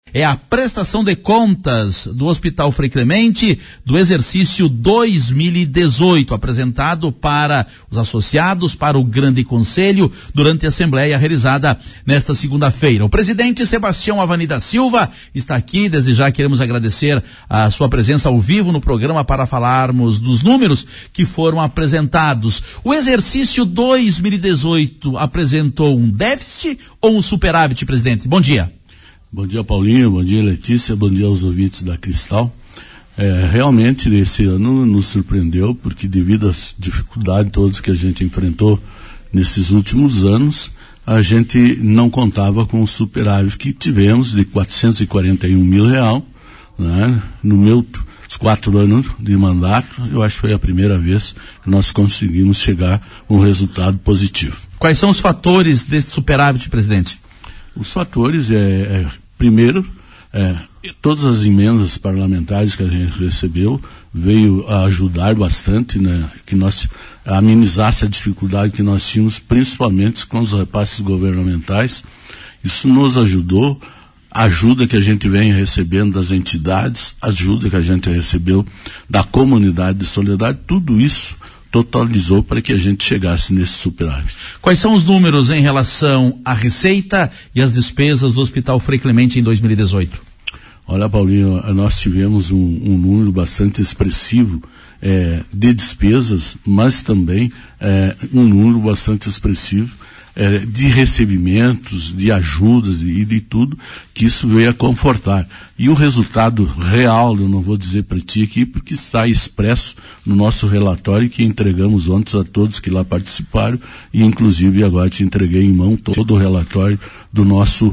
É a prestação de contas do Hospital Frei Clemente do exercício 2018, apresentado para os associados, para o Grande Conselho, durante a Assembleia realizada nesta segunda-feira. O presidente Sebastião Avani da Silva está aqui. Desde já queremos agradecer a sua presença ao vivo no programa para falarmos dos números que foram apresentados. O exercício 2018 apresentou um déficit ou um superávit, presidente? Bom dia. Bom dia, Paulinho, bom dia, Letícia, bom dia aos ouvintes da Cristal. Realmente esse ano nos surpreendeu, porque devido às dificuldades todas que a gente enfrentou nesses últimos anos, a gente não contava com o superávit que tivemos de R$441 mil, né? No meus 4 anos de mandato, eu acho que foi a primeira vez que nós conseguimos chegar a um resultado positivo. Quais são os fatores desse superávit, presidente? Os fatores primeiro, todas as emendas parlamentares que a gente recebeu veio a ajudar bastante, né, que nós amenizasse a dificuldade que nós tínhamos, principalmente com os repasses governamentais. Isso nos ajudou, a ajuda que a gente vem recebendo das entidades, a ajuda que a gente recebeu da comunidade de Soledade, tudo isso totalizou para que a gente chegasse nesse superávit. Quais são os números em relação à receita e às despesas do Hospital Frei Clemente em 2018? Olha, Paulinho, nós tivemos um número bastante expressivo de despesas, mas também um número bastante expressivo de recebimentos, de ajudas e de tudo, que isso veio a confortar. E o resultado real, eu não vou dizer para ti aqui, porque está expresso no nosso relatório que entregamos ontem a todos que lá participaram, e inclusive agora te entreguei em mão todo o relatório do nosso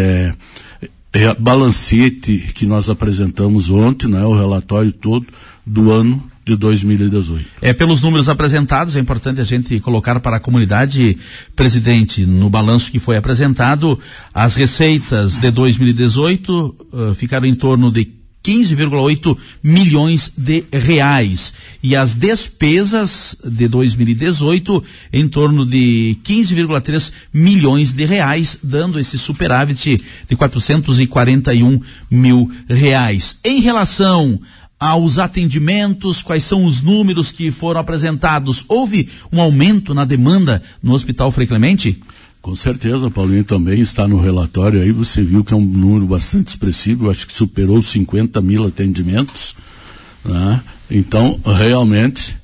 balancete que nós apresentamos ontem, né, o relatório todo do ano de 2018. Pelos números apresentados, é importante a gente colocar para a comunidade, presidente, no balanço que foi apresentado, as receitas de 2018 ficaram em torno de 15,8 milhões de reais e as despesas de 2018 em torno de 15,3 milhões de reais, dando esse superávit de 441 mil reais. Em relação aos atendimentos, quais são os números que foram apresentados? Houve um aumento na demanda no Hospital Frei Clemente? Com certeza, Paulinho, também está no relatório aí, você viu que é um número bastante expressivo, eu acho que superou 50 mil atendimentos, né? Então, realmente,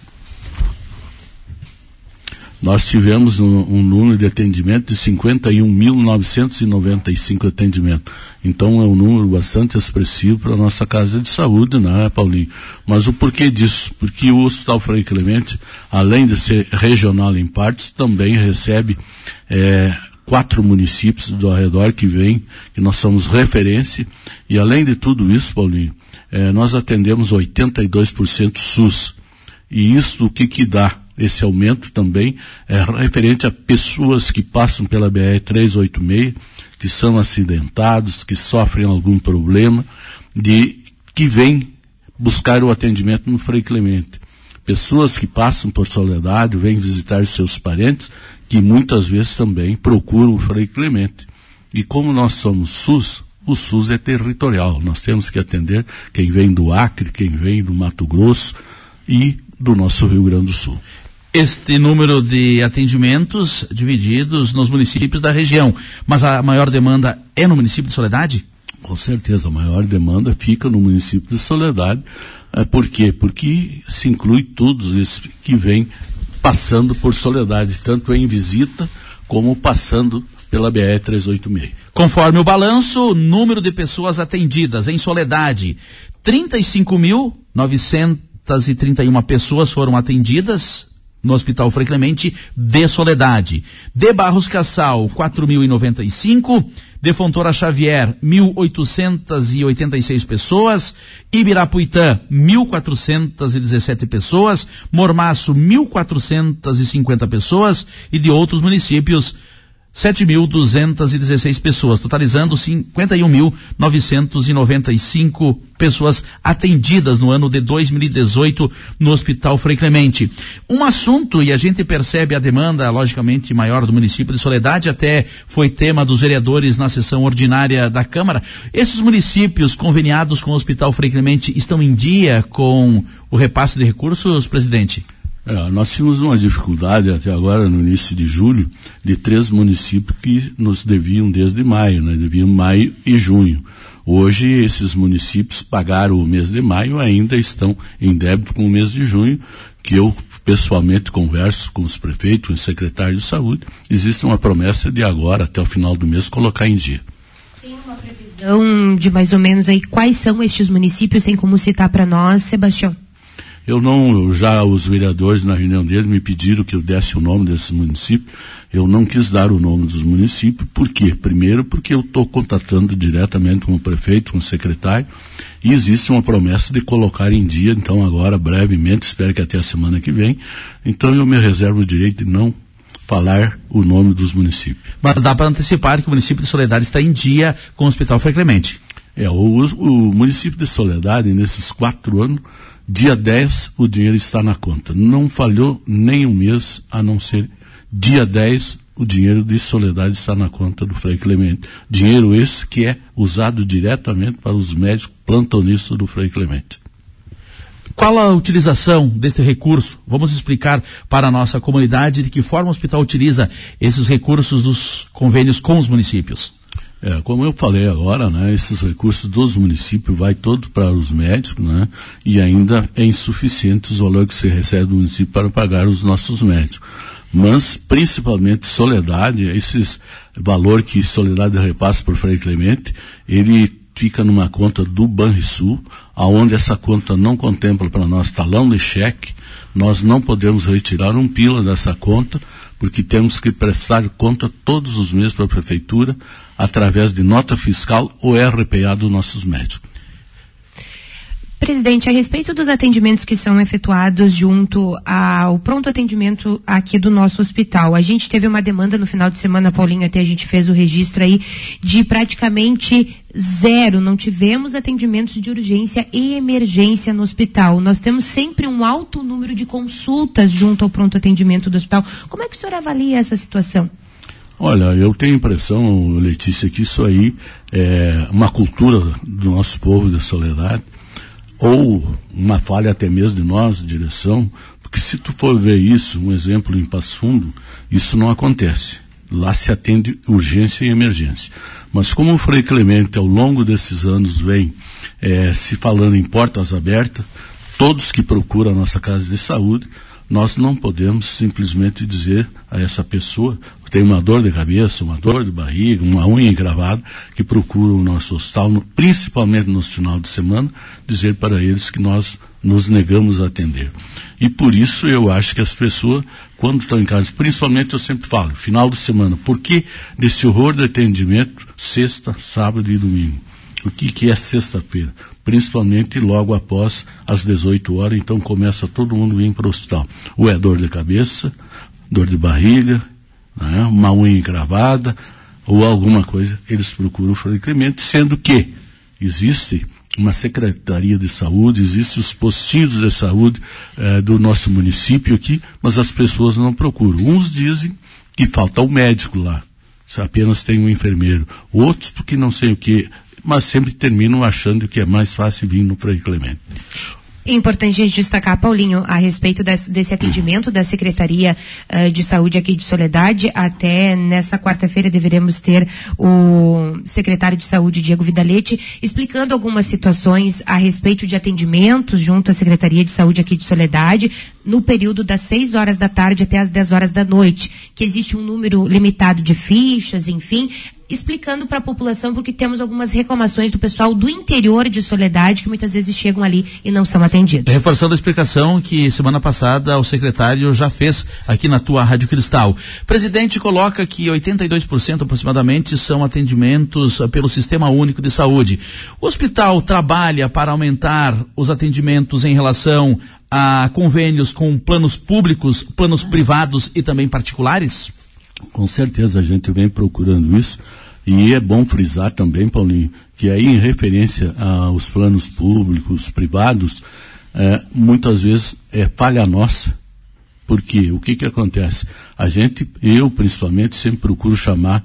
nós tivemos um número de atendimento de 51.995 atendimentos. Então é um número bastante expressivo para a nossa casa de saúde, né, Paulinho? Mas o porquê disso? Porque o Hospital Frei Clemente, além de ser regional em partes, também recebe 4 municípios do arredor que nós somos referência, e além de tudo isso, Paulinho, nós atendemos 82% SUS. E isso o que dá? Esse aumento também é referente a pessoas que passam pela BR-386, que são acidentados, que sofrem algum problema, que vêm buscar o atendimento no Frei Clemente. Pessoas que passam por Soledade, vêm visitar seus parentes, que muitas vezes também procuram o Frei Clemente. E como nós somos SUS, o SUS é territorial. Nós temos que atender quem vem do Acre, quem vem do Mato Grosso e do nosso Rio Grande do Sul. Este número de atendimentos divididos nos municípios da região, mas a maior demanda é no município de Soledade? Com certeza, a maior demanda fica no município de Soledade. Por quê? Porque se inclui todos esses que vêm passando por Soledade, tanto em visita como passando pela BR-386. Conforme o balanço, número de pessoas atendidas em Soledade, 35.931 pessoas foram atendidas no Hospital Frei Clemente de Soledade. De Barros Cassal, 4.095. De Fontoura Xavier, 1.886 pessoas. Ibirapuitã, 1.417 pessoas. Mormaço, 1.450 pessoas. E de outros municípios, 7.216 pessoas, totalizando 51.995 pessoas atendidas no ano de 2018 no Hospital Frei Clemente. Um assunto, e a gente percebe a demanda, logicamente, maior do município de Soledade, até foi tema dos vereadores na sessão ordinária da Câmara. Esses municípios conveniados com o Hospital Frei Clemente estão em dia com o repasse de recursos, presidente? Nós tínhamos uma dificuldade até agora, no início de julho, de 3 municípios que nos deviam desde maio, né? Deviam maio e junho. Hoje, esses municípios pagaram o mês de maio, ainda estão em débito com o mês de junho, que eu pessoalmente converso com os prefeitos, com o secretário de saúde. Existe uma promessa de agora, até o final do mês, colocar em dia. Tem uma previsão de mais ou menos aí quais são estes municípios, tem como citar para nós, Sebastião? Já os vereadores na reunião deles me pediram que eu desse o nome desses municípios. Eu não quis dar o nome dos municípios. Por quê? Primeiro, porque eu estou contatando diretamente com o prefeito, com o secretário, e existe uma promessa de colocar em dia, então agora, brevemente, espero que até a semana que vem. Então eu me reservo o direito de não falar o nome dos municípios. Mas dá para antecipar que o município de Soledade está em dia com o Hospital Frei Clemente. O município de Soledade, nesses 4 anos, dia 10, o dinheiro está na conta. Não falhou nem um mês, a não ser dia 10, o dinheiro de Soledade está na conta do Frei Clemente. Dinheiro esse que é usado diretamente para os médicos plantonistas do Frei Clemente. Qual a utilização deste recurso? Vamos explicar para a nossa comunidade de que forma o hospital utiliza esses recursos dos convênios com os municípios. Como eu falei agora, né, esses recursos dos municípios vai todo para os médicos, né, e ainda é insuficiente os valores que se recebe do município para pagar os nossos médicos. Mas, principalmente, Soledade, esses valor que Soledade repassa por Frei Clemente, ele fica numa conta do Banrisul, aonde essa conta não contempla para nós talão de cheque, nós não podemos retirar um pila dessa conta, porque temos que prestar conta todos os meses para a prefeitura, através de nota fiscal ou RPA dos nossos médicos. Presidente, a respeito dos atendimentos que são efetuados junto ao pronto atendimento aqui do nosso hospital, a gente teve uma demanda no final de semana, Paulinho, até a gente fez o registro aí, de praticamente 0, não tivemos atendimentos de urgência e emergência no hospital. Nós temos sempre um alto número de consultas junto ao pronto atendimento do hospital. Como é que o senhor avalia essa situação? Olha, eu tenho a impressão, Letícia, que isso aí é uma cultura do nosso povo de Soledade, ou uma falha até mesmo de nós, direção, porque se tu for ver isso, um exemplo em Passo Fundo, isso não acontece. Lá se atende urgência e emergência. Mas como o Frei Clemente, ao longo desses anos, vem se falando em portas abertas, todos que procuram a nossa casa de saúde, nós não podemos simplesmente dizer a essa pessoa que tem uma dor de cabeça, uma dor de barriga, uma unha encravada, que procura o nosso hospital, principalmente no final de semana, dizer para eles que nós nos negamos a atender. E por isso eu acho que as pessoas, quando estão em casa, principalmente eu sempre falo, final de semana, por que desse horror de atendimento sexta, sábado e domingo? O que é sexta-feira? Principalmente logo após as 18 horas, então começa todo mundo a vir para o hospital. Ou é dor de cabeça, dor de barriga, né, uma unha encravada, ou alguma coisa, eles procuram o Frei Clemente, sendo que existe uma secretaria de saúde, existem os postinhos de saúde do nosso município aqui, mas as pessoas não procuram. Uns dizem que falta o médico lá, apenas tem um enfermeiro, outros porque não sei o que, mas sempre terminam achando que é mais fácil vir no Frei Clemente. É importante a gente destacar, Paulinho, a respeito desse atendimento da Secretaria de Saúde aqui de Soledade. Até nessa quarta-feira deveremos ter o secretário de Saúde, Diego Vidalete, explicando algumas situações a respeito de atendimentos junto à Secretaria de Saúde aqui de Soledade, no período das 6 horas da tarde até as 10 horas da noite, que existe um número limitado de fichas, enfim, explicando para a população, porque temos algumas reclamações do pessoal do interior de Soledade que muitas vezes chegam ali e não são atendidos. Reforçando a explicação que semana passada o secretário já fez aqui na tua Rádio Cristal. Presidente coloca que 82% aproximadamente são atendimentos pelo Sistema Único de Saúde. O hospital trabalha para aumentar os atendimentos em relação a convênios com planos públicos, planos privados e também particulares? Com certeza a gente vem procurando isso, e é bom frisar também, Paulinho, que aí em referência aos planos públicos, privados, muitas vezes é falha nossa. Porque o que acontece? Eu principalmente, sempre procuro chamar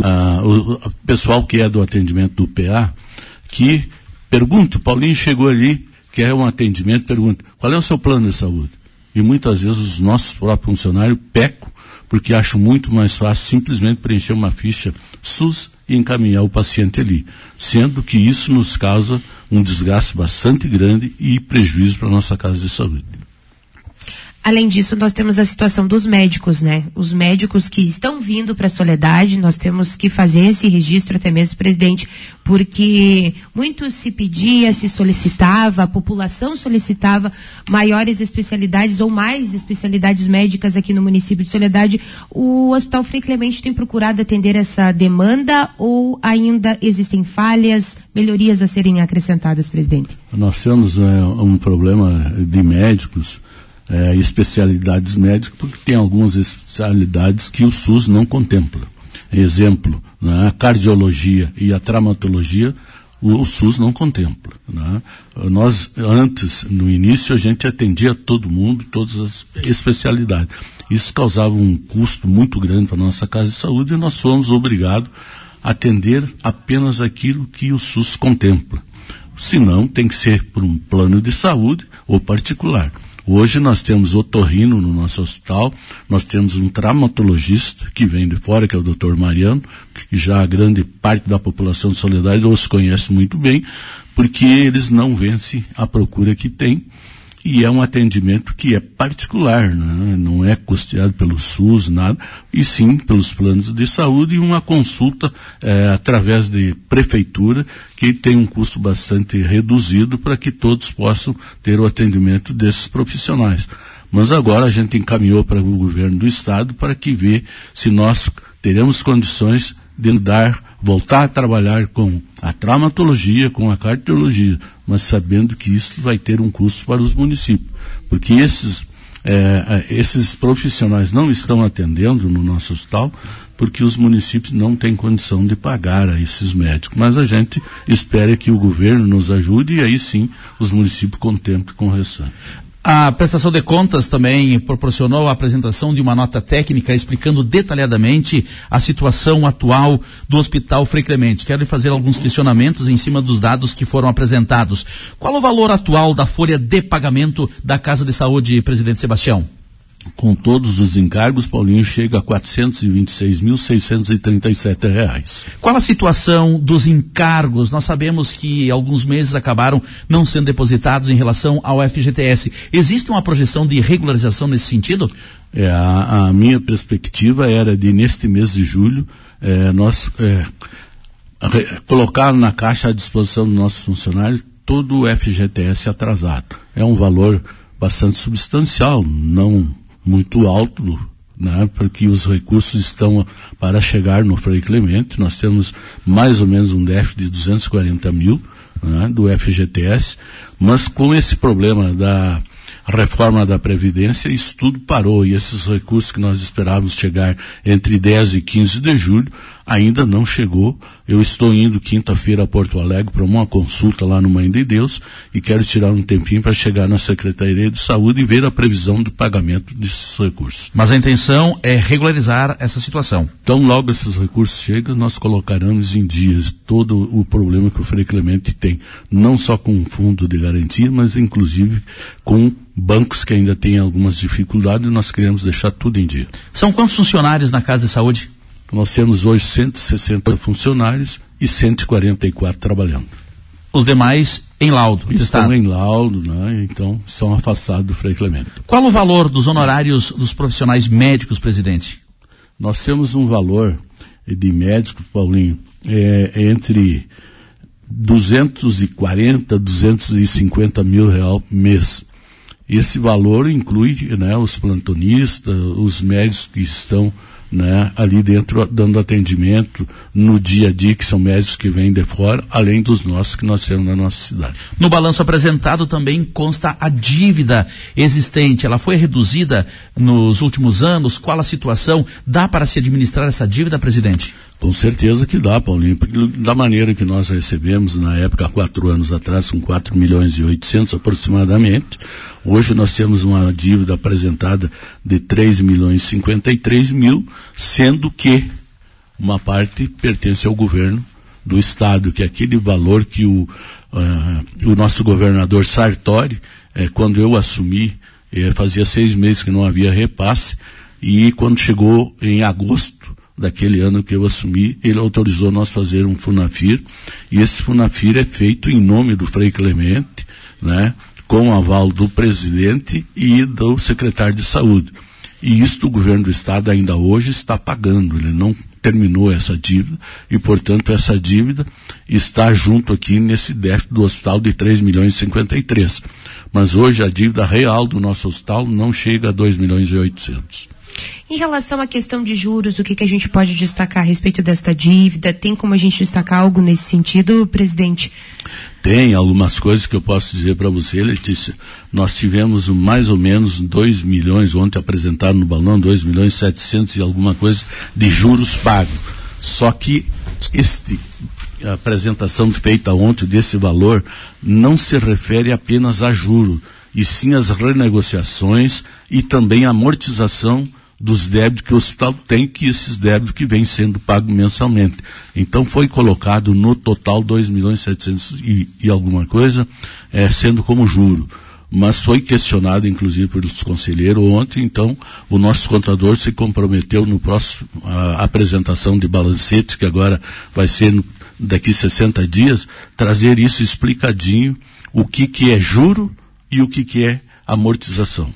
o pessoal que é do atendimento do PA, que pergunta, Paulinho chegou ali, quer um atendimento, pergunta, qual é o seu plano de saúde? E muitas vezes os nossos próprios funcionários pecam, porque acham muito mais fácil simplesmente preencher uma ficha SUS e encaminhar o paciente ali, sendo que isso nos causa um desgaste bastante grande e prejuízo para a nossa casa de saúde. Além disso, nós temos a situação dos médicos, né? Os médicos que estão vindo para a Soledade, nós temos que fazer esse registro até mesmo, presidente, porque muito se pedia, se solicitava, a população solicitava maiores especialidades ou mais especialidades médicas aqui no município de Soledade. O Hospital Frei Clemente tem procurado atender essa demanda ou ainda existem falhas, melhorias a serem acrescentadas, presidente? Nós temos um problema de médicos, especialidades médicas, porque tem algumas especialidades que o SUS não contempla. Exemplo, a cardiologia e a traumatologia, o SUS não contempla. Nós, antes, no início, a gente atendia todo mundo, todas as especialidades. Isso causava um custo muito grande para a nossa casa de saúde e nós fomos obrigados a atender apenas aquilo que o SUS contempla. Se não, tem que ser por um plano de saúde ou particular. Hoje nós temos otorrino no nosso hospital, nós temos um traumatologista que vem de fora, que é o Dr. Mariano, que já a grande parte da população de Soledade os conhece muito bem, porque eles não vencem a procura que tem, e é um atendimento que é particular, né? Não é custeado pelo SUS, nada, e sim pelos planos de saúde e uma consulta através de prefeitura, que tem um custo bastante reduzido para que todos possam ter o atendimento desses profissionais. Mas agora a gente encaminhou para o governo do estado para que vê se nós teremos condições de voltar a trabalhar com a traumatologia, com a cardiologia, mas sabendo que isso vai ter um custo para os municípios, porque esses profissionais não estão atendendo no nosso hospital, porque os municípios não têm condição de pagar a esses médicos. Mas a gente espera que o governo nos ajude e aí sim os municípios contemplem com o restante. A prestação de contas também proporcionou a apresentação de uma nota técnica explicando detalhadamente a situação atual do Hospital Frei Clemente. Quero lhe fazer alguns questionamentos em cima dos dados que foram apresentados. Qual o valor atual da folha de pagamento da Casa de Saúde, presidente Sebastião? Com todos os encargos, Paulinho, chega a R$ 426.637. Qual a situação dos encargos? Nós sabemos que alguns meses acabaram não sendo depositados em relação ao FGTS. Existe uma projeção de regularização nesse sentido? A minha perspectiva era de, neste mês de julho, nós colocar na caixa à disposição dos nossos funcionários todo o FGTS atrasado. É um valor bastante substancial, não muito alto, né, porque os recursos estão para chegar no Frei Clemente. Nós temos mais ou menos um déficit de 240 mil, né, do FGTS, mas com esse problema da reforma da Previdência, isso tudo parou, e esses recursos que nós esperávamos chegar entre 10 e 15 de julho, ainda não chegou. Eu estou indo quinta-feira a Porto Alegre para uma consulta lá no Mãe de Deus e quero tirar um tempinho para chegar na Secretaria de Saúde e ver a previsão de pagamento desses recursos. Mas a intenção é regularizar essa situação. Então, logo esses recursos chegam, nós colocaremos em dias todo o problema que o Frei Clemente tem, não só com o fundo de garantia, mas inclusive com bancos que ainda têm algumas dificuldades, e nós queremos deixar tudo em dia. São quantos funcionários na Casa de Saúde? Nós temos hoje 160 funcionários e 144 trabalhando. Os demais em laudo? Estão em laudo, né? Então são afastados do Frei Clemente. Qual o valor dos honorários dos profissionais médicos, presidente? Nós temos um valor de médico, Paulinho, entre 240 a 250 mil reais mês. Esse valor inclui, né, os plantonistas, os médicos que estão né, ali dentro, dando atendimento no dia a dia, que são médicos que vêm de fora, além dos nossos que nós temos na nossa cidade. No balanço apresentado também consta a dívida existente. Ela foi reduzida nos últimos anos? Qual a situação? Dá para se administrar essa dívida, presidente? Com certeza que dá, Paulinho, porque da maneira que nós recebemos na época, 4 anos atrás, com 4 milhões e 800 aproximadamente, hoje nós temos uma dívida apresentada de 3 milhões e 53 mil, sendo que uma parte pertence ao governo do estado, que é aquele valor que o nosso governador Sartori, quando eu assumi, fazia 6 meses que não havia repasse, e quando chegou em agosto daquele ano que eu assumi, ele autorizou nós fazer um FUNAFIR, e esse FUNAFIR é feito em nome do Frei Clemente, né, com o aval do presidente e do secretário de saúde. E isto o governo do estado ainda hoje está pagando, ele não terminou essa dívida, e portanto essa dívida está junto aqui nesse déficit do hospital de 3 milhões e 53. Mas hoje a dívida real do nosso hospital não chega a 2 milhões e 800. Em relação à questão de juros, o que a gente pode destacar a respeito desta dívida? Tem como a gente destacar algo nesse sentido, presidente? Tem algumas coisas que eu posso dizer para você, Letícia. Nós tivemos mais ou menos 2 milhões, ontem apresentado no balão, 2 milhões e 700 e alguma coisa de juros pagos. Só que a apresentação feita ontem desse valor não se refere apenas a juros, e sim as renegociações e também a amortização dos débitos que o hospital tem, que esses débitos que vêm sendo pagos mensalmente. Então foi colocado no total 2 milhões e 700 e alguma coisa, sendo como juro. Mas foi questionado, inclusive, pelos conselheiros ontem, então o nosso contador se comprometeu no próximo apresentação de balancetes, que agora vai ser daqui 60 dias, trazer isso explicadinho, o que é juro e o que é amortização.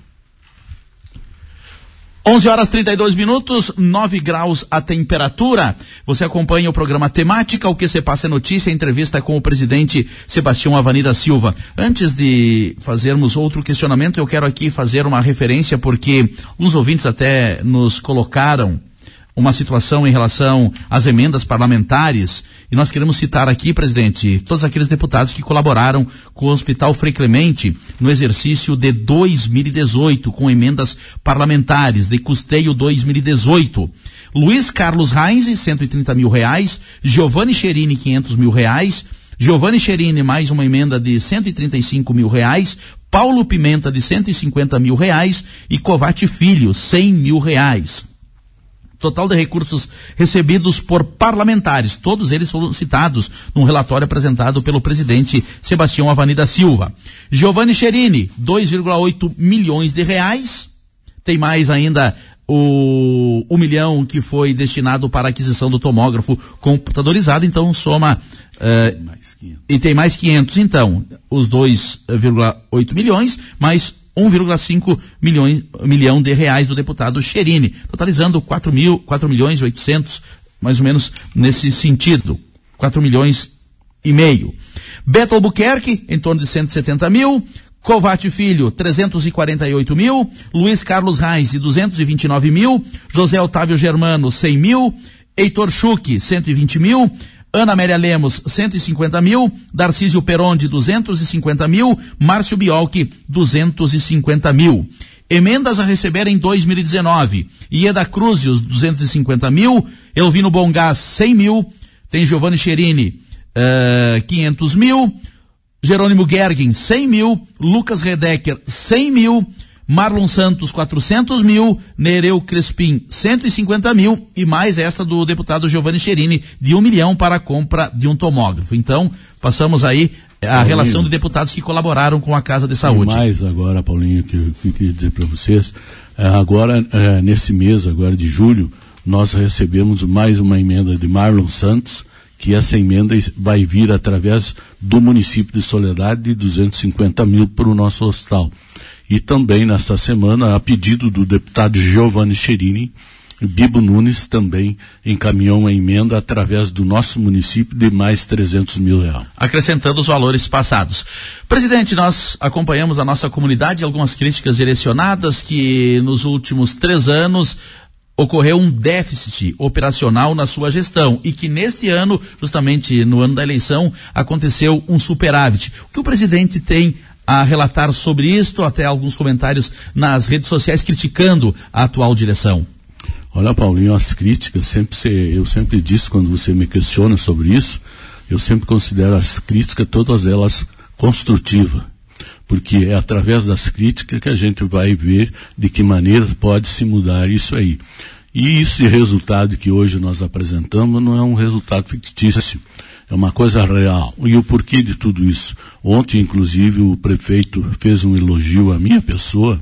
11h32, 9 graus a temperatura. Você acompanha o programa Temática, o que se passa é notícia, entrevista com o presidente Sebastião Avanida Silva. Antes de fazermos outro questionamento, eu quero aqui fazer uma referência, porque uns ouvintes até nos colocaram uma situação em relação às emendas parlamentares, e nós queremos citar aqui, presidente, todos aqueles deputados que colaboraram com o Hospital Frei Clemente no exercício de 2018, com emendas parlamentares de custeio 2018. Luiz Carlos Reis, R$130 mil, Giovanni Cherini, R$500 mil, Giovanni Cherini, mais uma emenda de R$135 mil, Paulo Pimenta, de R$150 mil, e Covatti Filho, R$100 mil. Total de recursos recebidos por parlamentares, todos eles foram citados num relatório apresentado pelo presidente Sebastião Avanida Silva. Giovanni Cherini, R$2,8 milhões. Tem mais ainda o 1 milhão que foi destinado para a aquisição do tomógrafo computadorizado, então soma e tem mais 500, então, os 2,8 milhões, mais 1,5 milhão de reais do deputado Cherini, totalizando 4 milhões e 800, mais ou menos nesse sentido, 4 milhões e meio. Beto Albuquerque, em torno de 170 mil, Covatti Filho, 348 mil, Luiz Carlos Reis, 229 mil, José Otávio Germano, 100 mil, Heitor Schuch, 120 mil, Ana Amélia Lemos, 150 mil, Darcísio Peronde, 250 mil, Márcio Biolchi, 250 mil. Emendas a receber em 2019, Ieda Cruzios, 250 mil, Elvino Bongás, 100 mil, tem Giovanni Cherini, 500 mil, Jerônimo Gergen, 100 mil, Lucas Redecker, 100 mil, Marlon Santos, 400 mil, Nereu Crespim, 150 mil, e mais esta do deputado Giovanni Cherini, de 1 milhão para a compra de um tomógrafo. Então, passamos aí a relação de deputados que colaboraram com a Casa de Saúde. E mais agora, Paulinho, que eu queria dizer para vocês, agora, nesse mês agora de julho, nós recebemos mais uma emenda de Marlon Santos, que essa emenda vai vir através do município de Soledade, de 250 mil para o nosso hospital. E também, nesta semana, a pedido do deputado Giovanni Cherini, Bibo Nunes também encaminhou uma emenda através do nosso município de mais 300 mil reais. Acrescentando os valores passados. Presidente, nós acompanhamos a nossa comunidade, algumas críticas direcionadas que nos últimos 3 anos ocorreu um déficit operacional na sua gestão e que neste ano, justamente no ano da eleição, aconteceu um superávit. O que o presidente tem a relatar sobre isto? Até alguns comentários nas redes sociais criticando a atual direção. Olha, Paulinho, as críticas, eu sempre disse quando você me questiona sobre isso, eu sempre considero as críticas, todas elas construtivas, porque é através das críticas que a gente vai ver de que maneira pode se mudar isso aí. E esse resultado que hoje nós apresentamos não é um resultado fictício, é uma coisa real. E o porquê de tudo isso? Ontem, inclusive, o prefeito fez um elogio à minha pessoa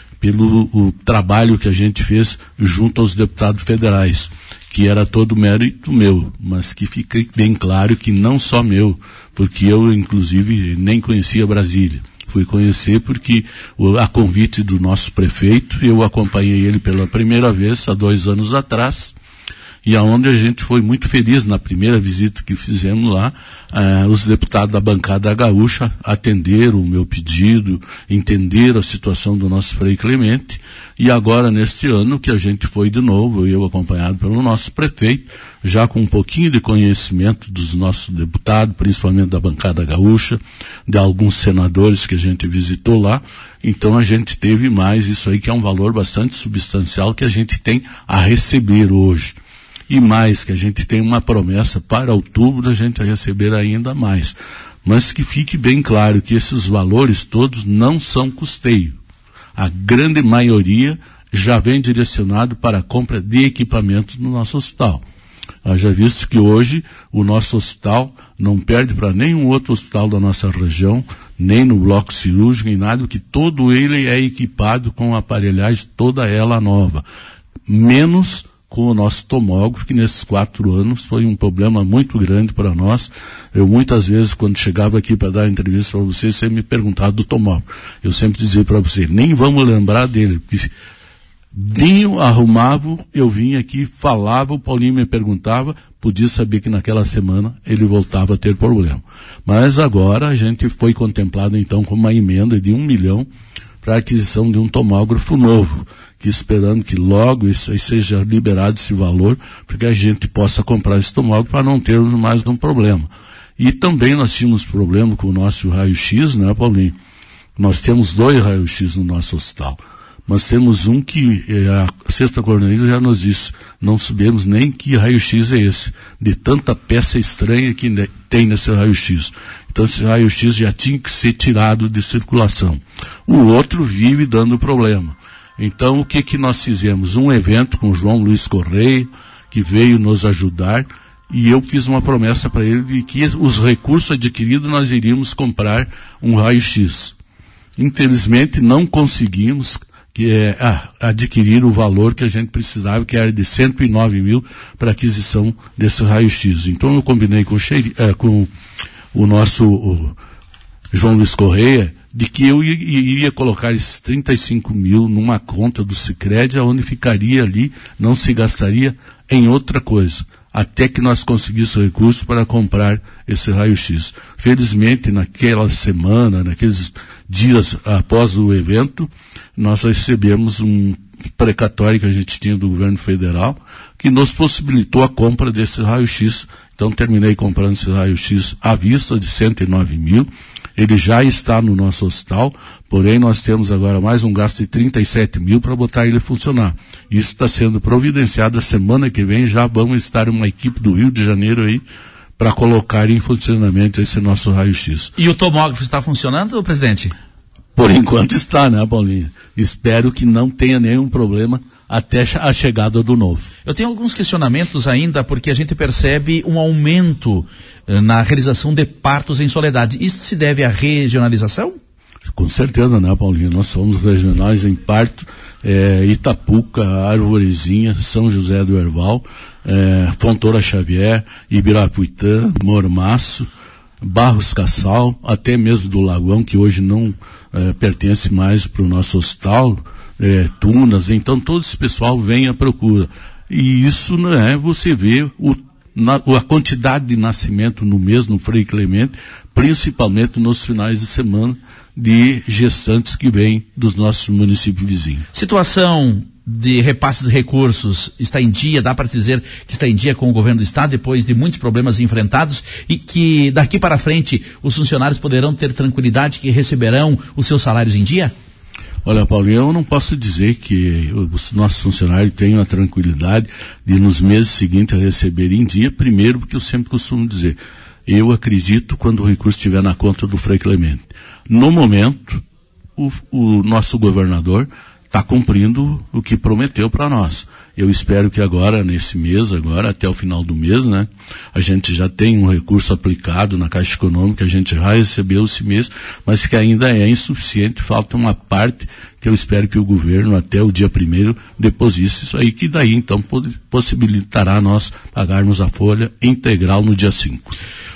pelo trabalho que a gente fez junto aos deputados federais, que era todo mérito meu, mas que fique bem claro que não só meu, porque eu, inclusive, nem conhecia Brasília. Fui conhecer porque, a convite do nosso prefeito, eu acompanhei ele pela primeira vez, há 2 anos atrás, e aonde a gente foi muito feliz na primeira visita que fizemos lá. Os deputados da bancada gaúcha atenderam o meu pedido, entenderam a situação do nosso Frei Clemente, e agora neste ano que a gente foi de novo, eu acompanhado pelo nosso prefeito, já com um pouquinho de conhecimento dos nossos deputados, principalmente da bancada gaúcha, de alguns senadores que a gente visitou lá. Então a gente teve mais isso aí, que é um valor bastante substancial que a gente tem a receber hoje. E mais, que a gente tem uma promessa para outubro da gente receber ainda mais. Mas que fique bem claro que esses valores todos não são custeio. A grande maioria já vem direcionado para a compra de equipamentos no nosso hospital. Já visto que hoje o nosso hospital não perde para nenhum outro hospital da nossa região, nem no bloco cirúrgico, nem nada, que todo ele é equipado com aparelhagem toda ela nova. Menos com o nosso tomógrafo, que nesses 4 anos foi um problema muito grande para nós. Eu muitas vezes, quando chegava aqui para dar entrevista para você, você me perguntava do tomógrafo. Eu sempre dizia para você, nem vamos lembrar dele, porque Dinho arrumava, eu vinha aqui, falava, o Paulinho me perguntava, podia saber que naquela semana ele voltava a ter problema. Mas agora a gente foi contemplado então com uma emenda de 1 milhão para a aquisição de um tomógrafo novo, que esperando que logo isso aí seja liberado esse valor, porque a gente possa comprar esse tomógrafo para não termos mais um problema. E também nós tínhamos problema com o nosso raio-x, né, Paulinho? Nós temos 2 raios-x no nosso hospital. Mas temos um que a Sexta Coronavírus já nos disse, não sabemos nem que raio-x é esse, de tanta peça estranha que tem nesse raio-x. Então esse raio-x já tinha que ser tirado de circulação. O outro vive dando problema. Então o que nós fizemos? Um evento com o João Luiz Correia, que veio nos ajudar, e eu fiz uma promessa para ele de que os recursos adquiridos nós iríamos comprar um raio-x. Infelizmente não conseguimos adquirir o valor que a gente precisava, que era de 109 mil para aquisição desse raio-x. Então eu combinei com o nosso João Luiz Correia de que eu iria colocar esses 35 mil numa conta do Sicredi, onde ficaria ali, não se gastaria em outra coisa, até que nós conseguíssemos recursos para comprar esse raio-x. Felizmente, naquela semana, naqueles dias após o evento, nós recebemos um precatório que a gente tinha do governo federal, que nos possibilitou a compra desse raio-x. Então terminei comprando esse raio-x à vista de 109 mil. Ele já está no nosso hospital, porém nós temos agora mais um gasto de 37 mil para botar ele a funcionar. Isso está sendo providenciado. A semana que vem já vamos estar uma equipe do Rio de Janeiro aí para colocar em funcionamento esse nosso raio-x. E o tomógrafo está funcionando, presidente? Por enquanto está, né, Paulinho? Espero que não tenha nenhum problema até a chegada do novo. Eu tenho alguns questionamentos ainda, porque a gente percebe um aumento na realização de partos em Soledade. Isso se deve à regionalização? Com certeza, né, Paulinho? Nós somos regionais em parto, Itapuca, Arvorezinha, São José do Herval, Fontoura Xavier, Ibirapuitã, Mormaço, Barros Cassal, até mesmo do Lagoão, que hoje não pertence mais para o nosso hospital, Tunas. Então todo esse pessoal vem à procura. E isso, né, você vê a quantidade de nascimento no mês no Frei Clemente, principalmente nos finais de semana, de gestantes que vêm dos nossos municípios vizinhos. Situação de repasse de recursos está em dia, dá para dizer que está em dia com o governo do estado, depois de muitos problemas enfrentados, e que daqui para frente os funcionários poderão ter tranquilidade que receberão os seus salários em dia? Olha, Paulinho, eu não posso dizer que os nossos funcionários tenham a tranquilidade de nos meses seguintes receber em dia, primeiro porque eu sempre costumo dizer, eu acredito quando o recurso estiver na conta do Frei Clemente. No momento, o nosso governador está cumprindo o que prometeu para nós. Eu espero que agora, nesse mês, até o final do mês, né, a gente já tem um recurso aplicado na Caixa Econômica, a gente já recebeu esse mês, mas que ainda é insuficiente, falta uma parte que eu espero que o governo, até o dia 1º, deposite isso aí, que daí, então, possibilitará nós pagarmos a folha integral no dia 5.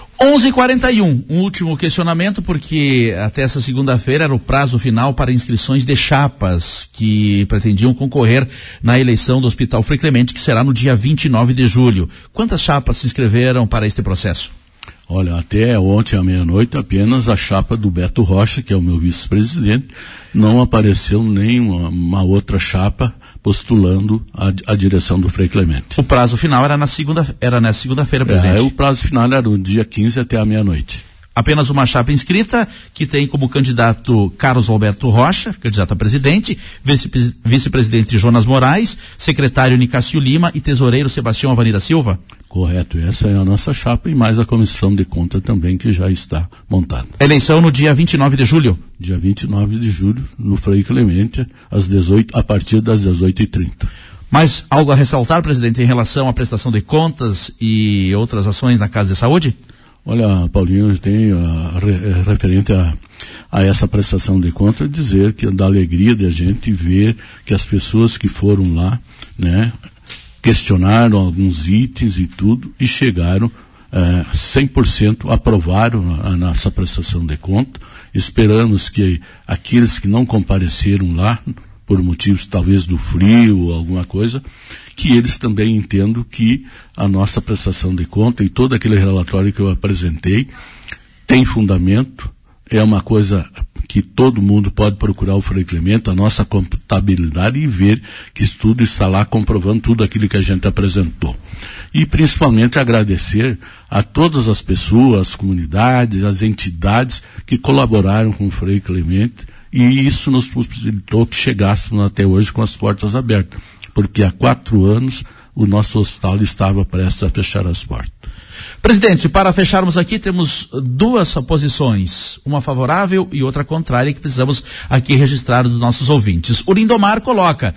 11h41, um último questionamento, porque até essa segunda-feira era o prazo final para inscrições de chapas que pretendiam concorrer na eleição do Hospital Frei Clemente, que será no dia 29 de julho. Quantas chapas se inscreveram para este processo? Olha, até ontem à meia-noite apenas a chapa do Beto Rocha, que é o meu vice-presidente, não apareceu nenhuma outra chapa postulando a direção do Frei Clemente. O prazo final era nessa segunda-feira, presidente? O prazo final era do dia 15 até a meia-noite. Apenas uma chapa inscrita, que tem como candidato Carlos Alberto Rocha, candidato a presidente, vice-presidente Jonas Moraes, secretário Nicásio Lima e tesoureiro Sebastião Avanida Silva? Correto, essa é a nossa chapa e mais a comissão de conta também, que já está montada. Eleição no dia 29 de julho? Dia 29 de julho, no Frei Clemente, a partir das 18h30. Mais algo a ressaltar, presidente, em relação à prestação de contas e outras ações na Casa de Saúde? Olha, Paulinho, eu tenho referente a essa prestação de contas, dizer que dá alegria de a gente ver que as pessoas que foram lá, né, questionaram alguns itens e tudo, e chegaram 100%, aprovaram a nossa prestação de conta. Esperamos que aqueles que não compareceram lá, por motivos talvez do frio ou alguma coisa, que eles também entendam que a nossa prestação de conta e todo aquele relatório que eu apresentei tem fundamento, é uma coisa que todo mundo pode procurar o Frei Clemente, a nossa contabilidade, e ver que tudo está lá comprovando tudo aquilo que a gente apresentou. E principalmente agradecer a todas as pessoas, as comunidades, as entidades que colaboraram com o Frei Clemente, e isso nos possibilitou que chegássemos até hoje com as portas abertas, porque há 4 anos o nosso hospital estava prestes a fechar as portas. Presidente, para fecharmos aqui, temos 2 posições, uma favorável e outra contrária, que precisamos aqui registrar dos nossos ouvintes. O Lindomar coloca,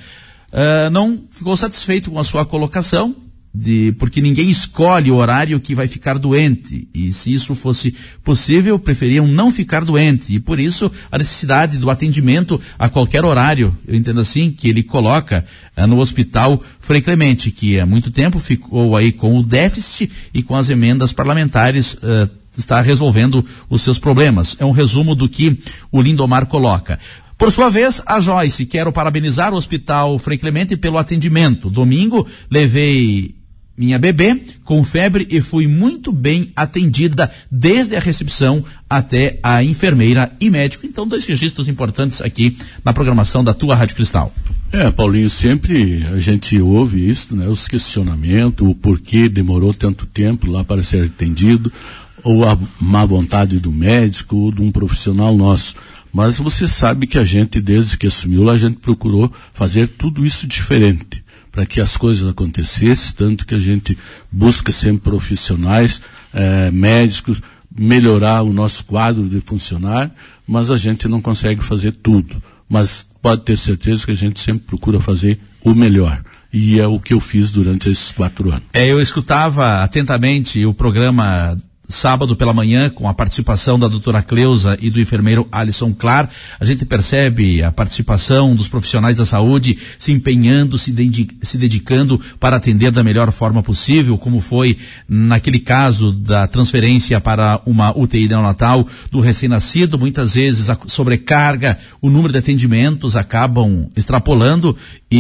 não ficou satisfeito com a sua colocação, porque ninguém escolhe o horário que vai ficar doente, e se isso fosse possível, preferiam não ficar doente, e por isso a necessidade do atendimento a qualquer horário, eu entendo assim, que ele coloca no Hospital Frei Clemente, que há muito tempo ficou aí com o déficit e com as emendas parlamentares, está resolvendo os seus problemas. É um resumo do que o Lindomar coloca. Por sua vez, a Joyce, quero parabenizar o Hospital Frei Clemente pelo atendimento. Domingo, levei minha bebê com febre e fui muito bem atendida desde a recepção até a enfermeira e médico. Então, 2 registros importantes aqui na programação da tua Rádio Cristal. Paulinho, sempre a gente ouve isso, né? Os questionamentos, o porquê demorou tanto tempo lá para ser atendido, ou a má vontade do médico ou de um profissional nosso. Mas você sabe que a gente, desde que assumiu, a gente procurou fazer tudo isso diferente, para que as coisas acontecessem, tanto que a gente busca sempre profissionais, médicos, melhorar o nosso quadro de funcionário, mas a gente não consegue fazer tudo. Mas pode ter certeza que a gente sempre procura fazer o melhor. E é o que eu fiz durante esses 4 anos. Eu escutava atentamente o programa sábado pela manhã, com a participação da doutora Cleusa e do enfermeiro Alisson Clar. A gente percebe a participação dos profissionais da saúde se empenhando, se dedicando para atender da melhor forma possível, como foi naquele caso da transferência para uma UTI neonatal do recém-nascido. Muitas vezes a sobrecarga, o número de atendimentos acabam extrapolando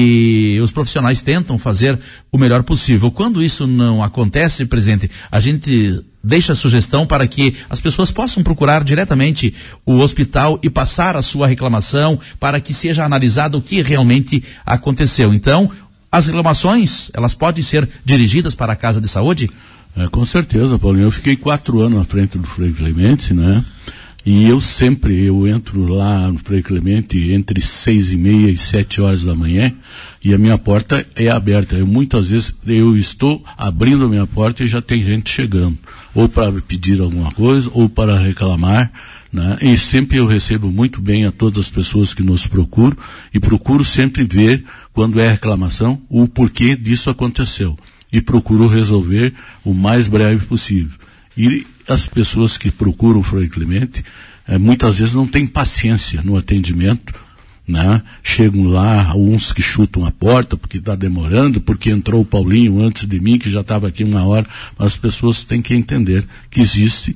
e os profissionais tentam fazer o melhor possível. Quando isso não acontece, presidente, a gente deixa a sugestão para que as pessoas possam procurar diretamente o hospital e passar a sua reclamação para que seja analisado o que realmente aconteceu. Então, as reclamações, elas podem ser dirigidas para a Casa de Saúde? Com certeza, Paulinho. Eu fiquei 4 anos na frente do Frei Clemente, né? E eu entro lá no Frei Clemente entre 6:30 e 7 horas da manhã e a minha porta é aberta. Muitas vezes eu estou abrindo a minha porta e já tem gente chegando, ou para pedir alguma coisa, ou para reclamar, né? E sempre eu recebo muito bem a todas as pessoas que nos procuram e procuro sempre ver, quando é reclamação, o porquê disso aconteceu. E procuro resolver o mais breve possível. E as pessoas que procuram o Frei Clemente, muitas vezes não têm paciência no atendimento, né? Chegam lá, uns que chutam a porta porque está demorando, porque entrou o Paulinho antes de mim, que já estava aqui 1 hora, mas as pessoas têm que entender que existe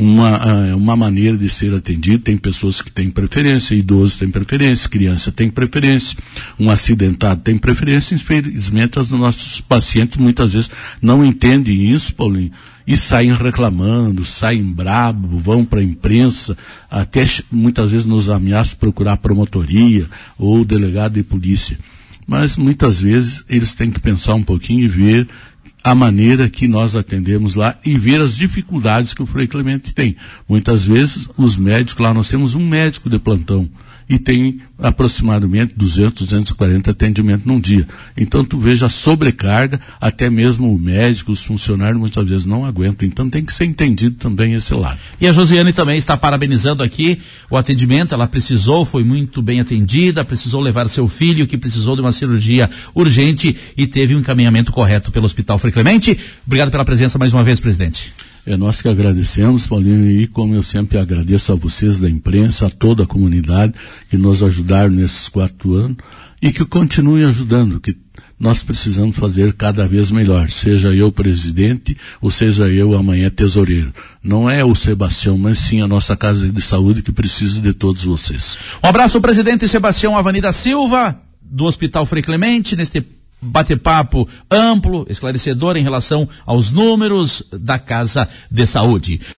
uma maneira de ser atendido. Tem pessoas que têm preferência, idosos têm preferência, criança tem preferência, um acidentado tem preferência. Infelizmente, os nossos pacientes muitas vezes não entendem isso, Paulinho, e saem reclamando, saem bravos, vão para a imprensa, até muitas vezes nos ameaçam procurar promotoria ou delegado de polícia. Mas muitas vezes eles têm que pensar um pouquinho e ver a maneira que nós atendemos lá e ver as dificuldades que o Frei Clemente tem. Muitas vezes os médicos lá, nós temos um médico de plantão e tem aproximadamente 240 atendimentos num dia. Então tu veja a sobrecarga, até mesmo o médico, os funcionários muitas vezes não aguentam. Então tem que ser entendido também esse lado. E a Josiane também está parabenizando aqui o atendimento. Ela precisou, foi muito bem atendida, precisou levar seu filho, que precisou de uma cirurgia urgente e teve um encaminhamento correto pelo Hospital Frei Clemente. Obrigado pela presença mais uma vez, presidente. É nós que agradecemos, Paulinho, e como eu sempre agradeço a vocês da imprensa, a toda a comunidade que nos ajudaram nesses 4 anos e que continuem ajudando, que nós precisamos fazer cada vez melhor, seja eu presidente ou seja eu amanhã tesoureiro. Não é o Sebastião, mas sim a nossa Casa de Saúde que precisa de todos vocês. Um abraço ao presidente Sebastião Avanida Silva, do Hospital Frei Clemente, neste bate-papo amplo, esclarecedor em relação aos números da Casa de Saúde.